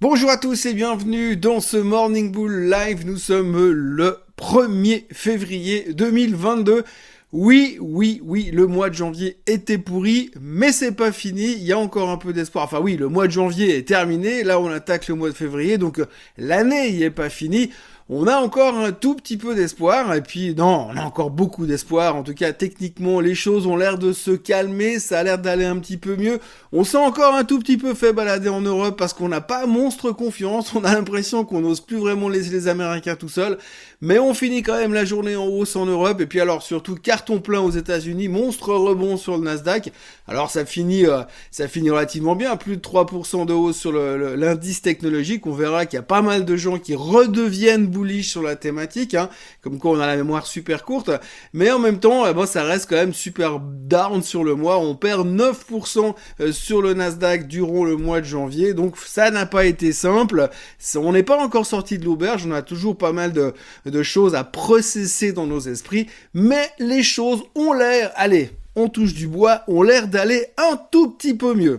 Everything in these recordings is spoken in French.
Bonjour à tous et bienvenue dans ce Morning Bull Live. Nous sommes le 1er février 2022. Oui, le mois de janvier était pourri, mais c'est pas fini, il y a encore un peu d'espoir. Enfin oui, le mois de janvier est terminé, là on attaque le mois de février, donc l'année y est pas finie. On a encore un tout petit peu d'espoir, et puis non, on a encore beaucoup d'espoir. En tout cas, techniquement, les choses ont l'air de se calmer, ça a l'air d'aller un petit peu mieux. On s'est encore un tout petit peu fait balader en Europe parce qu'on n'a pas monstre confiance. On a l'impression qu'on n'ose plus vraiment laisser les Américains tout seuls. Mais on finit quand même la journée en hausse en Europe. Et puis alors surtout, carton plein aux États-Unis, monstre rebond sur le Nasdaq. Alors ça finit relativement bien, plus de 3% de hausse sur l'indice technologique. On verra qu'il y a pas mal de gens qui redeviennent bullish sur la thématique, hein, comme quoi on a la mémoire super courte, mais en même temps, ça reste quand même super down sur le mois. On perd 9% sur le Nasdaq durant le mois de janvier, donc ça n'a pas été simple. On n'est pas encore sorti de l'auberge, on a toujours pas mal de choses à processer dans nos esprits, mais les choses ont l'air, allez, on touche du bois, ont l'air d'aller un tout petit peu mieux.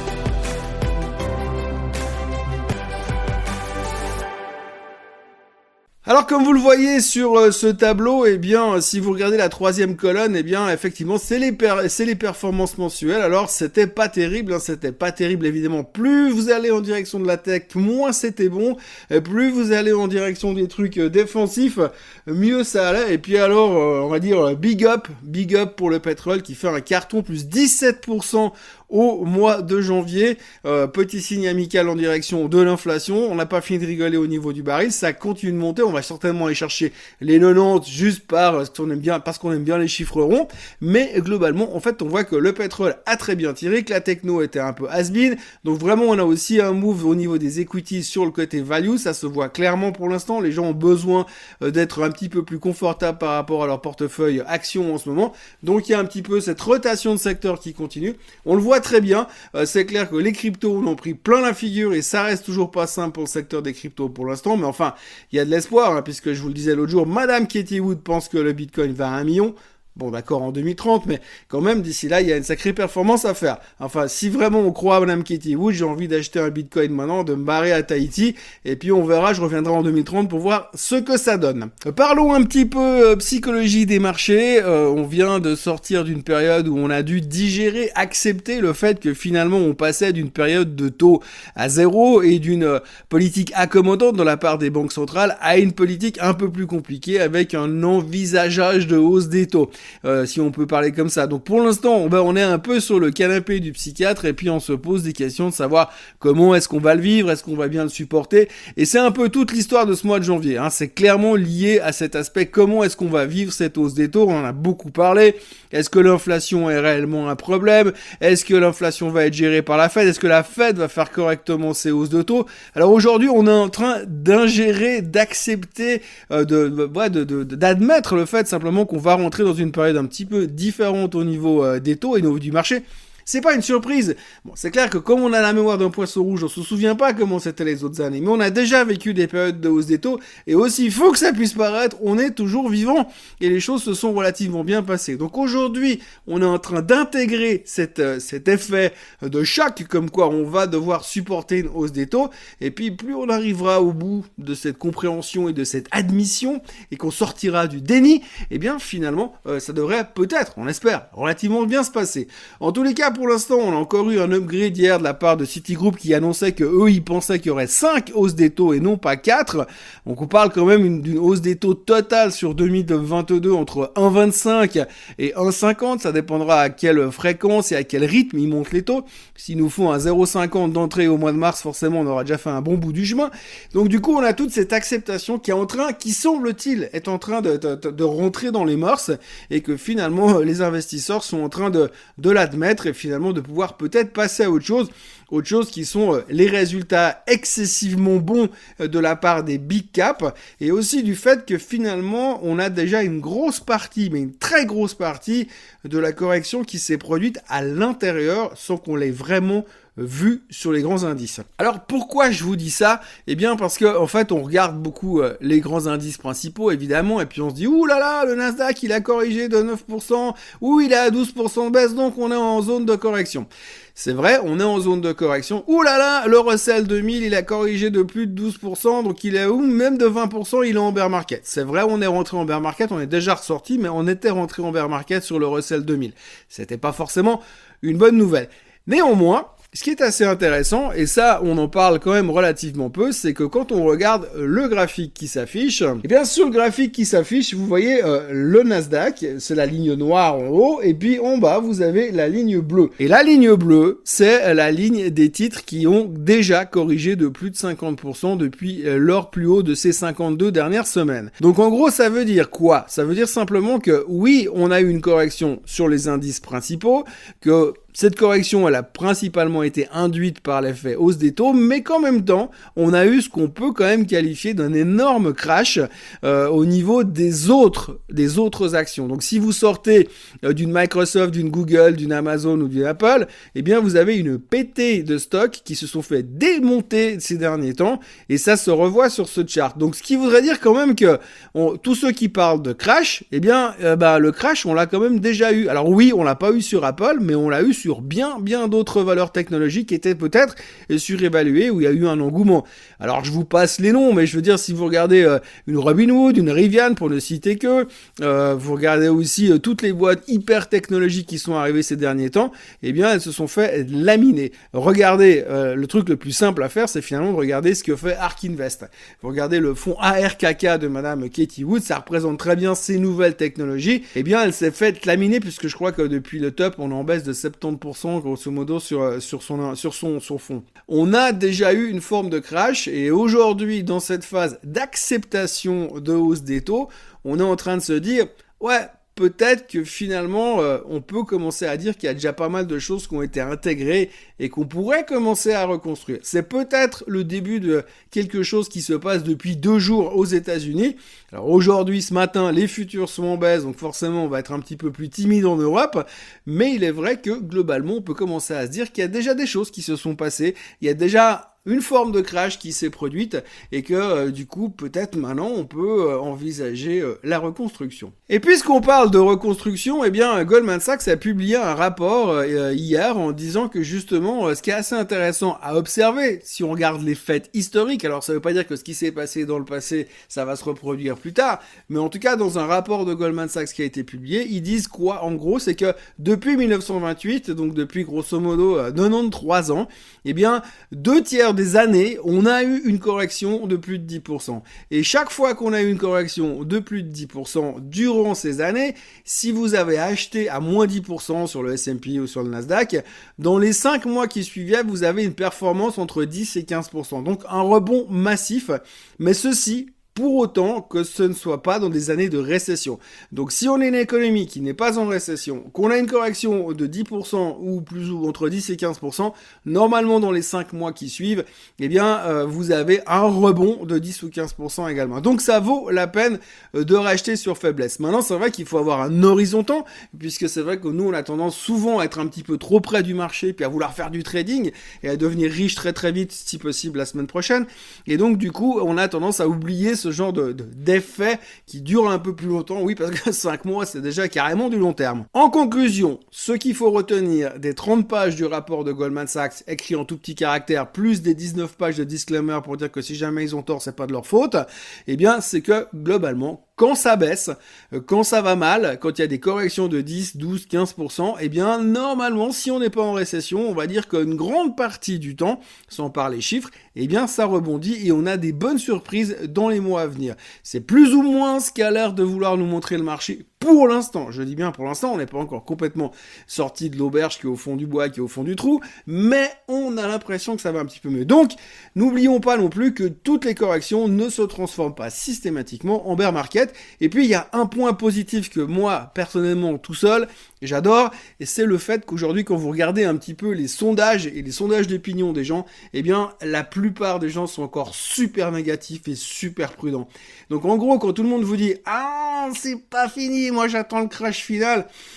Alors comme vous le voyez sur ce tableau, eh bien si vous regardez la troisième colonne, eh bien effectivement c'est les performances mensuelles. Alors c'était pas terrible, évidemment. Plus vous allez en direction de la tech, moins c'était bon. Et plus vous allez en direction des trucs défensifs, mieux ça allait. Et puis alors on va dire big up pour le pétrole qui fait un carton plus 17% au mois de janvier. Petit signe amical en direction de l'inflation. On n'a pas fini de rigoler au niveau du baril, ça continue de monter. On va certainement aller chercher les 90 juste parce qu'on aime bien les chiffres ronds. Mais globalement, en fait, on voit que le pétrole a très bien tiré, que la techno était un peu has-been. Donc vraiment, on a aussi un move au niveau des equities sur le côté value. Ça se voit clairement pour l'instant. Les gens ont besoin d'être un petit peu plus confortables par rapport à leur portefeuille action en ce moment. Donc il y a un petit peu cette rotation de secteur qui continue. On le voit très bien. C'est clair que les cryptos en ont pris plein la figure et ça reste toujours pas simple pour le secteur des cryptos pour l'instant. Mais enfin, il y a de l'espoir, hein, puisque je vous le disais l'autre jour, Madame Katie Wood pense que le Bitcoin va à 1 million. Bon, d'accord, en 2030, mais quand même, d'ici là, il y a une sacrée performance à faire. Enfin, si vraiment on croit à Madame Katie Wood, j'ai envie d'acheter un Bitcoin maintenant, de me barrer à Tahiti, et puis on verra, je reviendrai en 2030 pour voir ce que ça donne. Parlons un petit peu psychologie des marchés. On vient de sortir d'une période où on a dû digérer, accepter le fait que finalement on passait d'une période de taux à zéro et d'une politique accommodante de la part des banques centrales à une politique un peu plus compliquée avec un envisageage de hausse des taux. Si on peut parler comme ça. Donc pour l'instant, on est un peu sur le canapé du psychiatre et puis on se pose des questions de savoir comment est-ce qu'on va le vivre, est-ce qu'on va bien le supporter. Et c'est un peu toute l'histoire de ce mois de janvier. Hein. C'est clairement lié à cet aspect, comment est-ce qu'on va vivre cette hausse des taux. On en a beaucoup parlé. Est-ce que l'inflation est réellement un problème? Est-ce que l'inflation va être gérée par la Fed? Est-ce que la Fed va faire correctement ses hausses de taux? Alors aujourd'hui, on est en train d'ingérer, d'accepter, d'admettre le fait simplement qu'on va rentrer dans une période un petit peu différente au niveau des taux et au niveau du marché. C'est pas une surprise. Bon, c'est clair que comme on a la mémoire d'un poisson rouge, on se souvient pas comment c'était les autres années, mais on a déjà vécu des périodes de hausse des taux, et aussi faux que ça puisse paraître, on est toujours vivant, et les choses se sont relativement bien passées. Donc aujourd'hui, on est en train d'intégrer cet effet de choc, comme quoi on va devoir supporter une hausse des taux, et puis plus on arrivera au bout de cette compréhension et de cette admission, et qu'on sortira du déni, eh bien finalement, ça devrait peut-être, on espère, relativement bien se passer. En tous les cas, pour l'instant, on a encore eu un upgrade hier de la part de Citigroup qui annonçait que eux, ils pensaient qu'il y aurait 5 hausses des taux et non pas 4. Donc on parle quand même d'une hausse des taux totale sur 2022 entre 1,25 et 1,50. Ça dépendra à quelle fréquence et à quel rythme ils montent les taux. S'ils nous font un 0,50 d'entrée au mois de mars, forcément, on aura déjà fait un bon bout du chemin. Donc du coup, on a toute cette acceptation qui semble-t-il, est en train de rentrer dans les mœurs et que finalement, les investisseurs sont en train de l'admettre et finalement de pouvoir peut-être passer à autre chose qui sont les résultats excessivement bons de la part des big caps et aussi du fait que finalement on a déjà une grosse partie, mais une très grosse partie de la correction qui s'est produite à l'intérieur sans qu'on l'ait vraiment vu sur les grands indices. Alors pourquoi je vous dis ça? Eh bien parce que en fait on regarde beaucoup les grands indices principaux évidemment et puis on se dit ouh là là, le Nasdaq il a corrigé de 9%, ou il est à 12% de baisse, donc on est en zone de correction. C'est vrai, on est en zone de correction. Ouh là là, le Russell 2000, il a corrigé de plus de 12%, donc il est où? Même de 20%, il est en bear market. C'est vrai, on est rentré en bear market, on est déjà ressorti, mais on était rentré en bear market sur le Russell 2000. C'était pas forcément une bonne nouvelle. Néanmoins, ce qui est assez intéressant, et ça on en parle quand même relativement peu, c'est que quand on regarde le graphique qui s'affiche, et bien sur le graphique qui s'affiche, vous voyez le Nasdaq, c'est la ligne noire en haut, et puis en bas vous avez la ligne bleue. Et la ligne bleue, c'est la ligne des titres qui ont déjà corrigé de plus de 50% depuis leur plus haut de ces 52 dernières semaines. Donc en gros ça veut dire quoi? Ça veut dire simplement que oui, on a eu une correction sur les indices principaux, que cette correction, elle a principalement été induite par l'effet hausse des taux, mais qu'en même temps, on a eu ce qu'on peut quand même qualifier d'un énorme crash au niveau des autres actions. Donc si vous sortez d'une Microsoft, d'une Google, d'une Amazon ou d'une Apple, eh bien vous avez une pétée de stocks qui se sont fait démonter ces derniers temps, et ça se revoit sur ce chart. Donc ce qui voudrait dire quand même que tous ceux qui parlent de crash, eh bien le crash, on l'a quand même déjà eu. Alors oui, on l'a pas eu sur Apple, mais on l'a eu sur bien d'autres valeurs technologiques qui étaient peut-être surévaluées, où il y a eu un engouement. Alors je vous passe les noms, mais je veux dire, si vous regardez une Robinhood, une Rivian, pour ne citer que, vous regardez aussi toutes les boîtes hyper technologiques qui sont arrivées ces derniers temps, eh bien elles se sont fait laminer. Regardez, le truc le plus simple à faire, c'est finalement de regarder ce que fait ARK Invest. Vous regardez le fonds ARKK de madame Katie Wood, ça représente très bien ces nouvelles technologies. Eh bien elle s'est fait laminer, puisque je crois que depuis le top, on est en baisse de 70% grosso modo sur son fond. On a déjà eu une forme de crash, et aujourd'hui, dans cette phase d'acceptation de hausse des taux, on est en train de se dire ouais, peut-être que finalement, on peut commencer à dire qu'il y a déjà pas mal de choses qui ont été intégrées et qu'on pourrait commencer à reconstruire. C'est peut-être le début de quelque chose qui se passe depuis 2 jours aux États-Unis. Alors aujourd'hui, ce matin, les futurs sont en baisse, donc forcément, on va être un petit peu plus timide en Europe. Mais il est vrai que globalement, on peut commencer à se dire qu'il y a déjà des choses qui se sont passées. Il y a déjà une forme de crash qui s'est produite, et que du coup peut-être maintenant on peut envisager la reconstruction. Et puisqu'on parle de reconstruction, eh bien Goldman Sachs a publié un rapport hier en disant que justement ce qui est assez intéressant à observer si on regarde les faits historiques, alors ça veut pas dire que ce qui s'est passé dans le passé ça va se reproduire plus tard, mais en tout cas dans un rapport de Goldman Sachs qui a été publié, ils disent quoi en gros? C'est que depuis 1928, donc depuis grosso modo 93 ans, eh bien 2/3 des années, on a eu une correction de plus de 10%. Et chaque fois qu'on a eu une correction de plus de 10% durant ces années, si vous avez acheté à moins 10% sur le S&P ou sur le Nasdaq, dans les 5 mois qui suivaient, vous avez une performance entre 10 et 15%. Donc un rebond massif, mais ceci pour autant que ce ne soit pas dans des années de récession. Donc si on est une économie qui n'est pas en récession, qu'on a une correction de 10% ou plus ou entre 10 et 15%, normalement dans les 5 mois qui suivent, eh bien vous avez un rebond de 10 ou 15% également. Donc ça vaut la peine de racheter sur faiblesse. Maintenant c'est vrai qu'il faut avoir un horizon temps, puisque c'est vrai que nous on a tendance souvent à être un petit peu trop près du marché, puis à vouloir faire du trading et à devenir riche très très vite, si possible la semaine prochaine. Et donc du coup on a tendance à oublier ce genre d'effet qui dure un peu plus longtemps, oui, parce que 5 mois, c'est déjà carrément du long terme. En conclusion, ce qu'il faut retenir des 30 pages du rapport de Goldman Sachs, écrit en tout petit caractère, plus des 19 pages de disclaimer pour dire que si jamais ils ont tort, c'est pas de leur faute, eh bien, c'est que, globalement, quand ça baisse, quand ça va mal, quand il y a des corrections de 10, 12, 15%, eh bien, normalement, si on n'est pas en récession, on va dire qu'une grande partie du temps, sans parler chiffres, eh bien, ça rebondit et on a des bonnes surprises dans les mois à venir. C'est plus ou moins ce qu'a l'air de vouloir nous montrer le marché pour l'instant. Je dis bien pour l'instant, on n'est pas encore complètement sorti de l'auberge qui est au fond du bois, qui est au fond du trou, mais on a l'impression que ça va un petit peu mieux. Donc, n'oublions pas non plus que toutes les corrections ne se transforment pas systématiquement en bear market. Et puis, il y a un point positif que moi, personnellement, tout seul, j'adore, et c'est le fait qu'aujourd'hui, quand vous regardez un petit peu les sondages et les sondages d'opinion des gens, eh bien, la plupart des gens sont encore super négatifs et super prudents. Donc, en gros, quand tout le monde vous dit « Ah, c'est pas fini, moi j'attends le crash final »,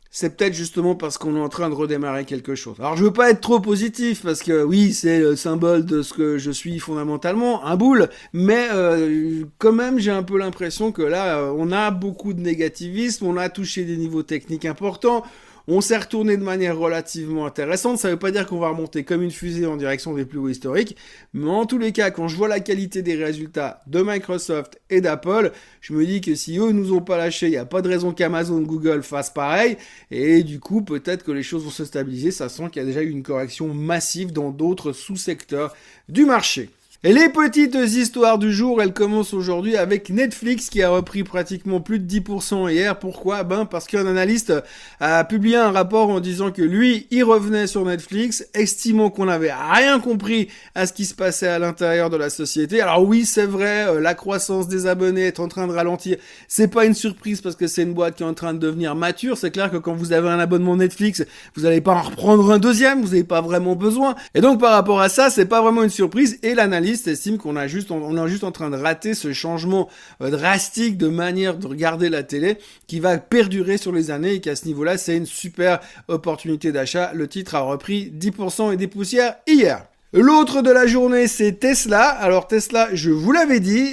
C'est peut-être justement parce qu'on est en train de redémarrer quelque chose. Alors je veux pas être trop positif parce que oui, c'est le symbole de ce que je suis fondamentalement, un boule, mais quand même j'ai un peu l'impression que là on a beaucoup de négativisme, on a touché des niveaux techniques importants. On s'est retourné de manière relativement intéressante. Ça ne veut pas dire qu'on va remonter comme une fusée en direction des plus hauts historiques. Mais en tous les cas, quand je vois la qualité des résultats de Microsoft et d'Apple, je me dis que si eux nous ont pas lâchés, il n'y a pas de raison qu'Amazon, Google fassent pareil. Et du coup, peut-être que les choses vont se stabiliser. Ça sent qu'il y a déjà eu une correction massive dans d'autres sous-secteurs du marché. Et les petites histoires du jour, elles commencent aujourd'hui avec Netflix qui a repris pratiquement plus de 10% hier. Pourquoi ? Parce qu'un analyste a publié un rapport en disant que lui, il revenait sur Netflix, estimant qu'on n'avait rien compris à ce qui se passait à l'intérieur de la société. Alors oui, c'est vrai, la croissance des abonnés est en train de ralentir. C'est pas une surprise parce que c'est une boîte qui est en train de devenir mature. C'est clair que quand vous avez un abonnement Netflix, vous n'allez pas en reprendre un deuxième, vous n'avez pas vraiment besoin. Et donc par rapport à ça, c'est pas vraiment une surprise. Et l'analyste estime qu'on est juste en train de rater ce changement drastique de manière de regarder la télé qui va perdurer sur les années et qu'à ce niveau-là, c'est une super opportunité d'achat. Le titre a repris 10% et des poussières hier. L'autre de la journée, c'est Tesla. Alors Tesla, je vous l'avais dit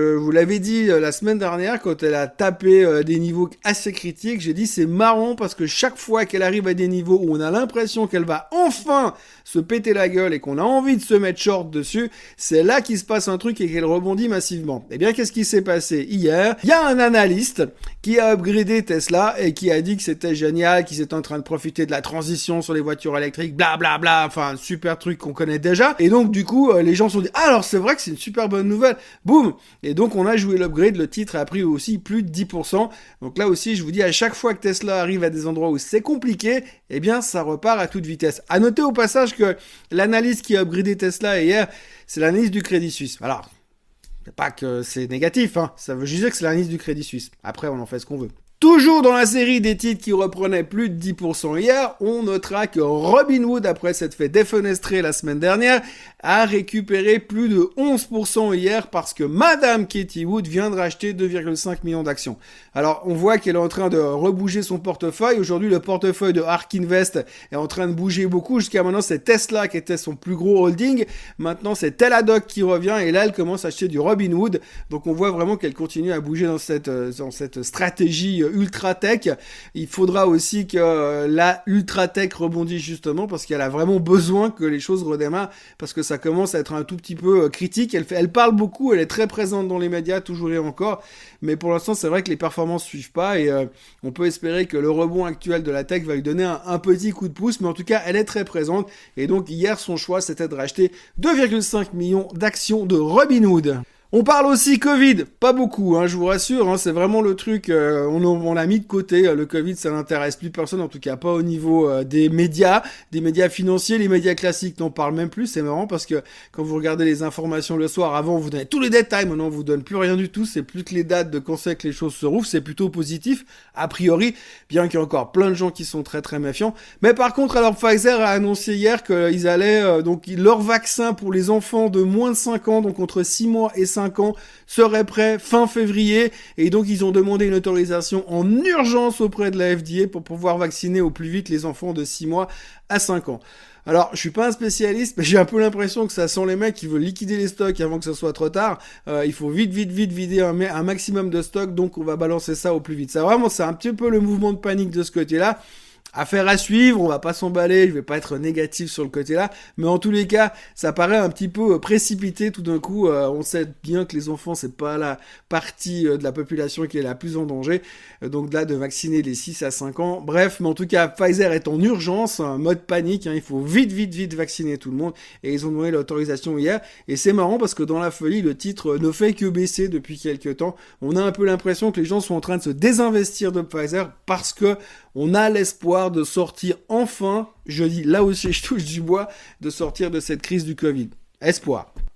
la semaine dernière quand elle a tapé des niveaux assez critiques. J'ai dit c'est marrant parce que chaque fois qu'elle arrive à des niveaux où on a l'impression qu'elle va enfin se péter la gueule et qu'on a envie de se mettre short dessus, c'est là qu'il se passe un truc et qu'elle rebondit massivement. Eh bien, qu'est-ce qui s'est passé hier ? Il y a un analyste qui a upgradé Tesla et qui a dit que c'était génial, qu'ils étaient en train de profiter de la transition sur les voitures électriques, bla bla bla, enfin super truc qu'on connaît déjà. Et donc du coup, les gens se sont dit ah, alors c'est vrai que c'est une super bonne nouvelle. Boum. Et donc on a joué l'upgrade, le titre a pris aussi plus de 10%. Donc là aussi, je vous dis à chaque fois que Tesla arrive à des endroits où c'est compliqué, eh bien ça repart à toute vitesse. À noter au passage que l'analyse qui a upgradé Tesla hier, c'est l'analyse du Crédit Suisse. Alors, c'est pas que c'est négatif, hein. Ça veut juste dire que c'est l'analyse du Crédit Suisse. Après, on en fait ce qu'on veut. Toujours dans la série des titres qui reprenaient plus de 10% hier, on notera que Robinhood, après s'être fait défenestrer la semaine dernière, a récupéré plus de 11% hier parce que Madame Katie Wood vient de racheter 2,5 millions d'actions. Alors, on voit qu'elle est en train de rebouger son portefeuille. Aujourd'hui, le portefeuille de Ark Invest est en train de bouger beaucoup. Jusqu'à maintenant, c'est Tesla qui était son plus gros holding. Maintenant, c'est Teladoc qui revient et là, elle commence à acheter du Robinhood. Donc, on voit vraiment qu'elle continue à bouger dans cette stratégie ultra tech. Il faudra aussi que la ultra tech rebondisse justement parce qu'elle a vraiment besoin que les choses redémarrent parce que ça commence à être un tout petit peu critique. Elle parle beaucoup, elle est très présente dans les médias toujours et encore, mais pour l'instant c'est vrai que les performances suivent pas et on peut espérer que le rebond actuel de la tech va lui donner un petit coup de pouce, mais en tout cas elle est très présente et donc hier son choix c'était de racheter 2,5 millions d'actions de Robinhood. On parle aussi Covid, pas beaucoup, hein, je vous rassure, hein, c'est vraiment le truc, on l'a mis de côté, le Covid ça n'intéresse plus personne, en tout cas pas au niveau des médias financiers, les médias classiques n'en parlent même plus, c'est marrant parce que quand vous regardez les informations le soir, avant on vous donnait tous les détails, maintenant on vous donne plus rien du tout, c'est plus que les dates de quand c'est que les choses se rouvrent, c'est plutôt positif, a priori, bien qu'il y ait encore plein de gens qui sont très très méfiants, mais par contre alors Pfizer a annoncé hier qu'ils allaient, donc leur vaccin pour les enfants de moins de 5 ans, donc entre 6 mois et 5 ans, serait prêt fin février et donc ils ont demandé une autorisation en urgence auprès de la FDA pour pouvoir vacciner au plus vite les enfants de 6 mois à 5 ans. Alors, je suis pas un spécialiste, mais j'ai un peu l'impression que ça sent les mecs qui veulent liquider les stocks avant que ce soit trop tard. Il faut vite vider un maximum de stocks, donc on va balancer ça au plus vite. Ça vraiment, c'est un petit peu le mouvement de panique de ce côté-là. Affaire à suivre, on va pas s'emballer, je vais pas être négatif sur le côté-là, mais en tous les cas, ça paraît un petit peu précipité tout d'un coup, on sait bien que les enfants, c'est pas la partie de la population qui est la plus en danger, donc là, de vacciner les 6 à 5 ans, bref, mais en tout cas, Pfizer est en urgence, un mode panique, hein, il faut vite vacciner tout le monde, et ils ont donné l'autorisation hier, et c'est marrant parce que dans la folie, le titre ne fait que baisser depuis quelques temps, on a un peu l'impression que les gens sont en train de se désinvestir de Pfizer parce que on a l'espoir de sortir enfin, je dis là aussi je touche du bois, de sortir de cette crise du Covid. Espoir.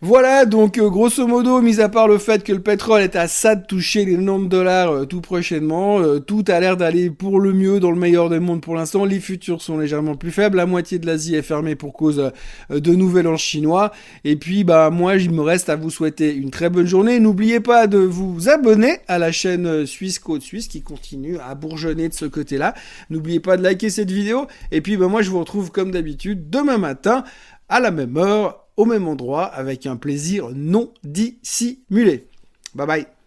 Voilà, donc grosso modo, mis à part le fait que le pétrole est à ça de toucher les $90 tout prochainement, tout a l'air d'aller pour le mieux dans le meilleur des mondes pour l'instant. Les futurs sont légèrement plus faibles, la moitié de l'Asie est fermée pour cause de nouvel an chinois. Et puis, bah moi, il me reste à vous souhaiter une très bonne journée. N'oubliez pas de vous abonner à la chaîne Suisse Côte Suisse qui continue à bourgeonner de ce côté-là. N'oubliez pas de liker cette vidéo. Et puis, bah moi, je vous retrouve comme d'habitude demain matin à la même heure, au même endroit, avec un plaisir non dissimulé. Bye bye.